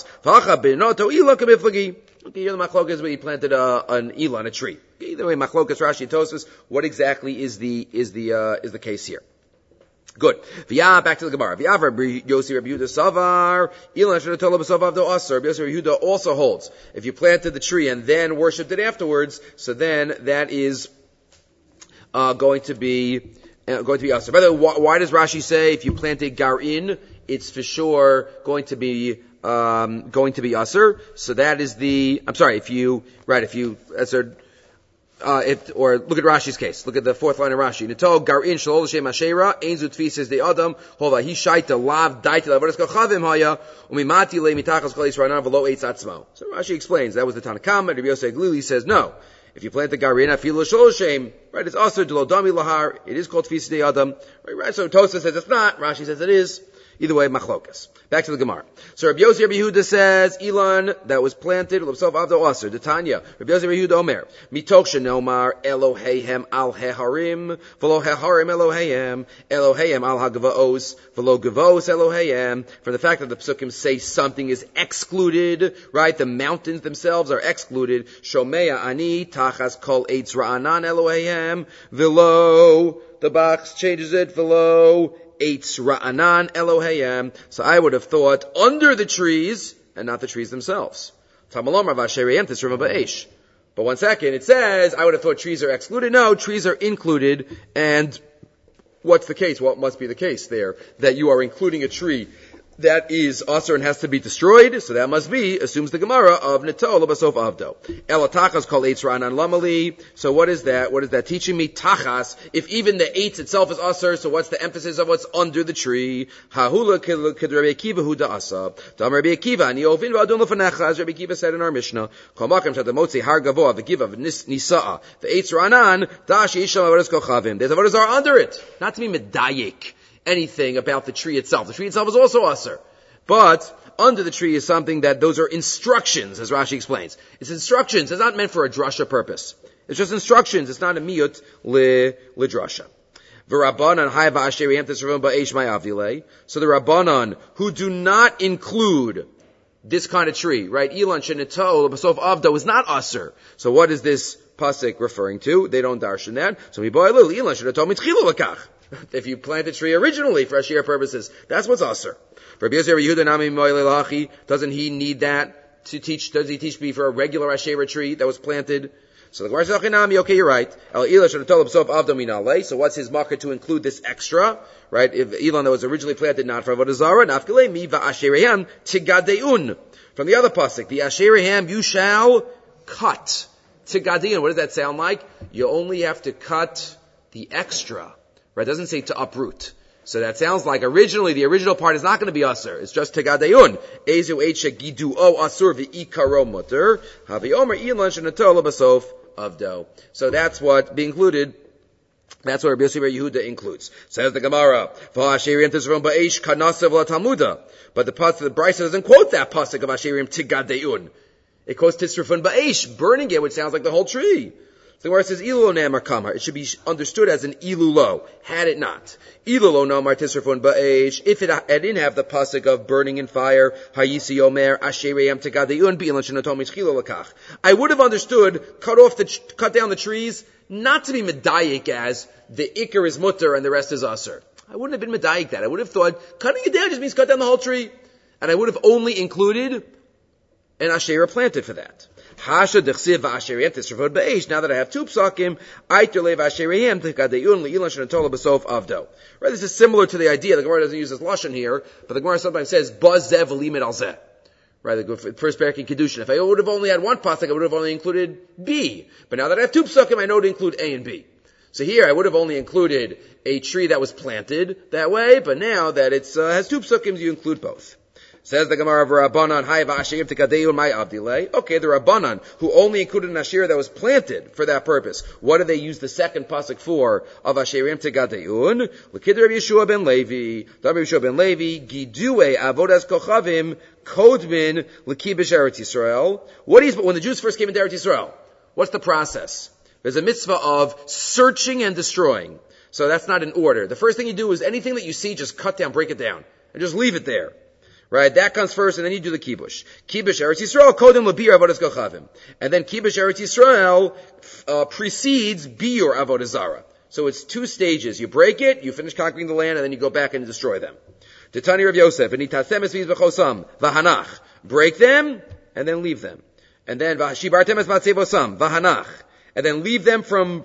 Okay, here the machlokas, but he planted an elah, a tree. Either way, machlokas, Rashi, and Tosfos, what exactly is the case here? Good. Back to the Gemara. Rabbi Yossi Rabbi Yehuda Savar, Ilan Shenatola B'Savav Do Aser. Rabbi Yossi Rabbi Yehuda also holds, if you planted the tree and then worshipped it afterwards, so then that is going to be Aser. By the way, why does Rashi say if you plant a garin, it's for sure going to be aser? So that is or look at Rashi's case. Look at the fourth line of Rashi. Nito garin shalol l'shem ashera einzu tfises de adam hova hi shaita lav daita lavodas kachavim haya umimati le mitachas kol yisrael v'lo eitz atzmo. So Rashi explains that was the Tanakama. Rabbi Yosef Glili says no. If you plant the garin afilu shalol l'shem, right? It's aser de lo dami lahar. It is called tfises de adam. Right? So Tosa says it's not. Rashi says it is. Either way, machlokas. Back to the Gemara. So Rabbi Yossi Rabbi Yehuda says, Ilan, that was planted, l'bsof avdo aser, the Tanya. Rabbi Yossi Rabbi Yehuda omer, mitoch shenomar, Eloheihem al heharim, v'lo heharim Eloheihem, Eloheihem al hagvaos, v'lo gavaos Eloheihem. From the fact that the psukim say something is excluded, right? The mountains themselves are excluded. Shomea ani, tachas kol eitz ra'anan Eloheihem, v'lo, the box changes it, v'lo, Eitz Ra'anan Eloheihem. So I would have thought under the trees and not the trees themselves. But one second, it says I would have thought trees are excluded. No, trees are included. And what's the case? What must be the case there? That you are including a tree that is asur and has to be destroyed, so that must be, assumes the Gemara, of Nitol Basof Avdo. Elatachas called Eitz Ra'anan Lamali. So what is that? What is that teaching me? Tachas. If even the eitz itself is asur, so what's the emphasis of what's under the tree? Hahula kid Rabbi Akiva hu da'asa. Dam Rabbi Akiva, ani ovin v'adun lefanecha, as Rabbi Akiva said in our Mishnah. Kol makam shad motzi har gavoa v'giva v'nisa'a. The Eitz Ra'anan, dashi isham avodas kochavim. There's avodas are under it. Not to be medayik anything about the tree itself. The tree itself is also asur. But under the tree is something that those are instructions, as Rashi explains. It's instructions. It's not meant for a drasha purpose. It's just instructions. It's not a miyut li-drasha. V'Rabbanan hay v'asheriyem tesruvim ba'esh ma'avdilei. So the Rabbanan who do not include this kind of tree, right? Ilan shenitol b'sof avdo is not asur. So what is this pasuk referring to? They don't darshan that. So we boy little Ilan shenitol mitchilu l'kach. If you plant a tree originally for Ashir purposes, that's what's asur. Doesn't he need that to teach? Does he teach me for a regular Asherah tree that was planted? So the Gemara says, okay, you're right. So what's his market to include this extra? Right? If Elon that was originally planted not for Avodah Zarah, nafkele mi va'ashereham tigadeun. From the other pasuk, the ashereham you shall cut. Tigadeun. What does that sound like? You only have to cut the extra. Right? It doesn't say to uproot. So that sounds like originally, the original part is not going to be asur. It's just tegadeun. Ezu eicha gidu o asur v'ikaro mutter. Havi omer ilan shenatola basof avdo. So that's what be included. That's what Rabbi Yossi Bar Yehuda includes. Says the Gemara, v'asherim tisron ba'esh kanasev la talmuda. But the Brisa doesn't quote that pasuk of asherim tigadeun. It quotes tisrufun ba'esh, burning it, which sounds like the whole tree. So where it says ilulo namar kamar, it should be understood as an ilulo, had it not. Ilulo namar tisrafun ba'esh, if it didn't have the pasuk of burning in fire, hayisi omer ashereyam tegadeun bi'ilon shenotom ischilo lakach. I would have understood, cut down the trees, not to be medayik as the ikar is mutter and the rest is asur. I wouldn't have been medayik that. I would have thought, cutting it down just means cut down the whole tree. And I would have only included an asherah planted for that. Hasha dechsiv v'asheriyem tisrafod ba'esh. Now that I have two psakim, aitle v'asheriyem tikadeun li'ilan shenatola b'sof avdo. Right, this is similar to the idea. The Gemara doesn't use this lashon here, but the Gemara sometimes says bazev v'limit al zeh. Right, the first parak in Kedushin. If I would have only had one pasuk, I would have only included B. But now that I have two psakim, I know to include A and B. So here I would have only included a tree that was planted that way, but now that it has two psakim, you include both. Says the Gemara of Rabbanan, Hai v'asherim tikadeun my avdilei. Okay, the Rabbanan, who only included an asherah that was planted for that purpose. What do they use the second pasuk for of asherim tikadeun? L'kid Rabbi Yeshua ben Levi. Rabbi Yeshua ben Levi, gidue avodas kochavim, kodmin l'kibish Eretz Yisrael. When the Jews first came into Eretz Yisrael, what's the process? There's a mitzvah of searching and destroying. So that's not in order. The first thing you do is anything that you see, just cut down, break it down, and just leave it there. Right, that comes first, and then you do the kibush. Kibush Eretz Yisrael, kodem lebir avodas kochavim. And then kibush Eretz Yisrael precedes biur avodas zara. So it's two stages. You break it, you finish conquering the land, and then you go back and destroy them. Titani Rav Yosef, v'nitasem es v'chosam, v'hanach. Break them, and then leave them. And then v'shibartem es matzevosam, v'hanach. And then leave them from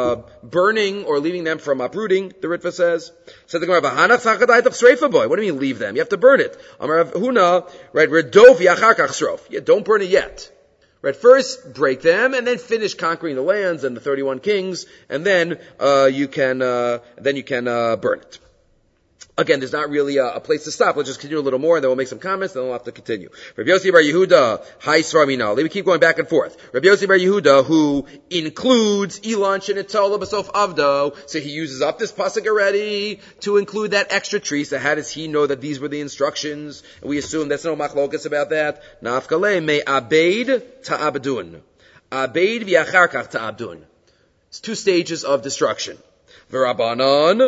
burning or leaving them from uprooting, the Ritva says. So the Gemara, "V'hanach tzachadai tach sreifa boy." What do you mean leave them? You have to burn it. Amar Huna, right? Redof yachar kach srof. Yeah, don't burn it yet. Right? First break them, and then finish conquering the lands and the 31 kings, and then you can burn it. Again, there's not really a place to stop. Let's just continue a little more, and then we'll make some comments, and then we'll have to continue. Rabbi Yossi Bar Yehuda, Hai Svarmina. Let me keep going back and forth. Rabbi Yossi Bar Yehuda, who includes Ilan Shenitola B'sof Avdo, so he uses up this pasuk already to include that extra tree. So how does he know that these were the instructions? And we assume that's no machlokas about that. Nafkale me abeid ta'abdun. Abeid v'yachar kach ta'abdun. It's two stages of destruction. V'Rabbanan,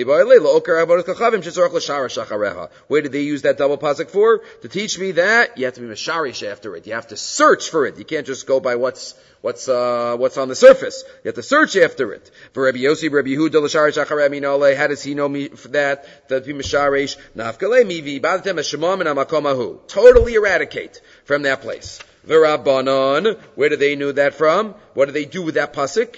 where did they use that double pasuk for? To teach me that you have to be masharish after it. You have to search for it. You can't just go by what's on the surface. You have to search after it. For Rabbi Yossi, Rabbi Yehuda, l'sharish achare minole, how does he know me for that? That be masharish. Nafkale mivi badatem hashemam min hamakom hahu. Totally eradicate from that place. V'Rabbanan, where do they know that from? What do they do with that pasuk?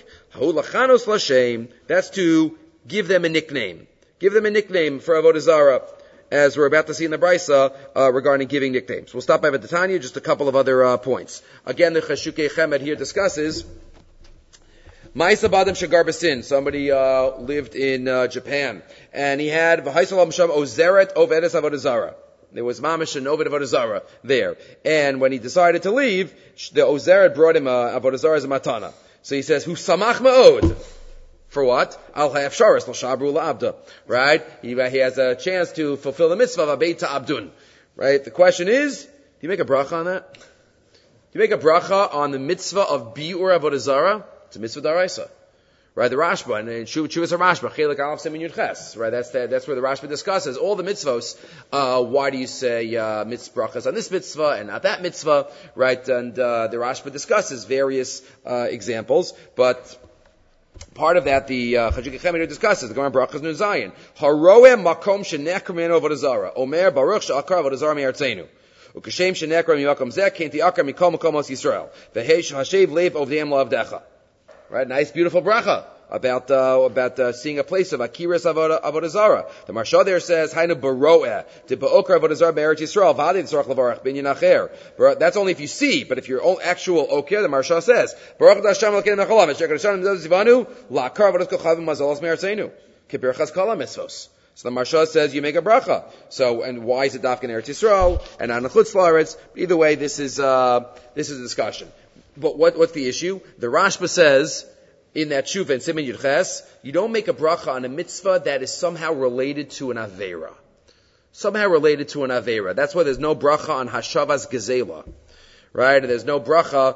That's to give them a nickname. Give them a nickname for Avodah Zarah. as we're about to see in the Brisa, regarding giving nicknames. We'll stop by Tanya, just a couple of other points. Again, the Chashukei Chemed here discusses Ma'isa Badam Shagar Basin. Somebody lived in Japan, and he had V'haisalam Sham Ozeret Ovedes Avodah Zarah. There was Mamish and Ovid Avodah Zarah there. And when he decided to leave, the Ozeret brought him Avodah Zarah as a matana. So he says, Hu samach ma'od. For what? Al hayaf sharas lo shabru la'abda. Right? He has a chance to fulfill the mitzvah of Abeita Abdun. Right? The question is, do you make a bracha on that? Do you make a bracha on the mitzvah of Bi'ur Avodah Zarah? It's a mitzvah daraisa. Right? The Rashba, and Shuvas Rashba, Chelik Aleph Siman Yud Ches. Right? That's where the Rashba discusses all the mitzvos. Why do you say, mitzvah brachas on this mitzvah and not that mitzvah? Right? And, the Rashba discusses various, examples, but part of that, the Chajik Chemed discusses the Gemara Brachas Nun Zayin. Haroeh makom shenekar meno avodah zarah. Omer baruch she'akar avodah zarah me'artzenu. Ukashem shenekar mimakom zeh kenti akar mikol makomos Yisrael. V'hei hashev lev ovdeim la'avdecha. Right, nice, beautiful bracha about seeing a place of akiras avodah zarah. The Marsha there says, "Hainu baroeh to ba'okar avodah zarah be'eretz Yisrael v'adei tzarach levarach binyan acher." That's only if you see, but if you're actual okir, the Marsha says, "Baruch Hashem Elokeinu mecholav v'shekar Hashem zivanu la'akar avodas kochav mazalos me'artzenu kibirchas kol mitzvos." So the Marsha says you make a bracha. So, and why is it dafka in Eretz Yisrael and not in Chutz La'aretz? Either way, this is a discussion. But what's the issue? The Rashba says in that Shuva and Siman Yud Ches, you don't make a bracha on a mitzvah that is somehow related to an Aveira. Somehow related to an Aveira. That's why there's no bracha on Hashavas Gezela. Right? There's no bracha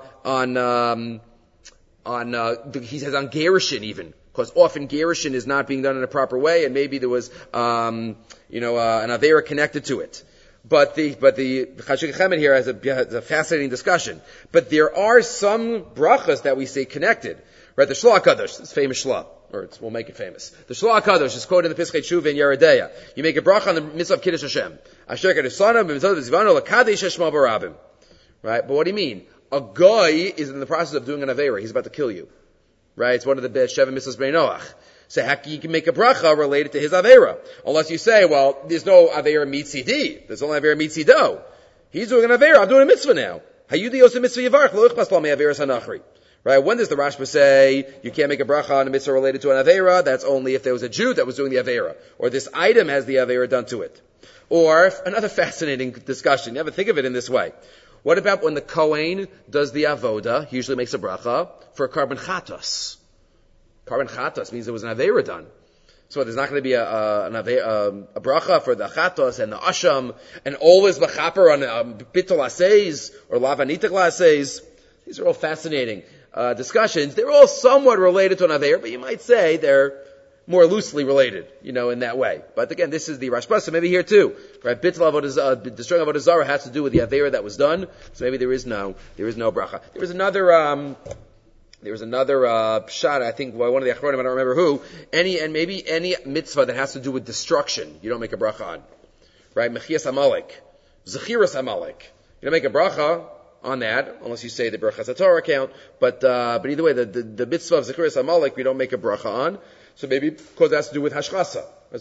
he says on Gerushin even. Because often Gerushin is not being done in a proper way, and maybe there was, an Aveira connected to it. But the Chashik Chemed here has a fascinating discussion. But there are some brachas that we say connected. Right, the Shloah HaKadosh, this famous Shloah, we'll make it famous. The Shloah HaKadosh is quoted in the Pischei Tshuva in Yeredeya. You make a bracha on the mitzvah of Kiddush Hashem. Asher kedusana b'mitzvah zivanu l'kadesh Shema barabim. Right, but what do you mean? A guy is in the process of doing an Aveira. He's about to kill you. Right, it's one of the Sheva Mitzvahs Bnei Noach. So you can make a bracha related to his Aveira. Unless you say, well, there's no Aveira mitzidi. There's only Aveira mitzido. He's doing an Aveira. I'm doing a mitzvah now. Hayudi yosem mitzvah yivarch lo ichpas lo me Aveiras hanachri. Right? When does the Rashba say you can't make a bracha on a mitzvah related to an Aveira? That's only if there was a Jew that was doing the Aveira. Or this item has the Aveira done to it. Or, another fascinating discussion. You ever think of it in this way. What about when the Kohen does the Avoda, he usually makes a bracha for a carbon chatos. Carbon chatos means there was an Aveira done. So there's not going to be a bracha for the chatos and the asham, and always machaper on bittul aseis or lavanitik aseis. These are all fascinating discussions. They're all somewhat related to an Aveira, but you might say they're more loosely related, in that way. But again, this is the Rashba, so maybe here too. Right? Bittul avodah, destroying avodah zarah has to do with the Aveira that was done, so maybe there is no bracha. There was another pshat, I think, by one of the Achronim, I don't remember who, any mitzvah that has to do with destruction, you don't make a bracha on. Right? Mechias Amalek. Zechiras Amalek. You don't make a bracha on that, unless you say the Berachas HaTorah account, but either way, the mitzvah of Zechiras Amalek, we don't make a bracha on. So maybe because that has to do with Hashchasa.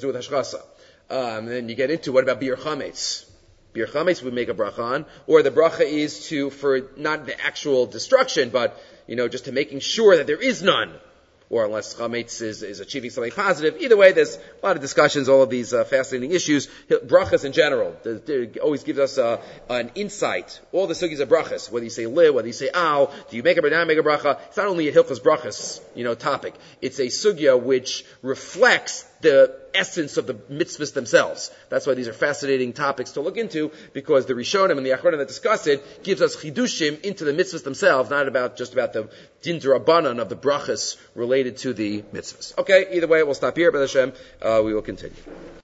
And then you get into, what about Bir Chametz? Bir Chametz we make a bracha on, or the bracha is for not the actual destruction, but, just to making sure that there is none. Or unless Chametz is achieving something positive. Either way, there's a lot of discussions, all of these fascinating issues. Brachas in general, it always gives us an insight. All the sugis of brachas, whether you say li, whether you say al, do you make a bracha? It's not only a Hilchos brachas, topic. It's a sugya which reflects the essence of the mitzvahs themselves. That's why these are fascinating topics to look into, because the Rishonim and the Achronim that discuss it gives us chidushim into the mitzvahs themselves, not just about the din d'Rabbanan of the brachas related to the mitzvahs. Okay, either way, we'll stop here, B'ez Hashem, we will continue.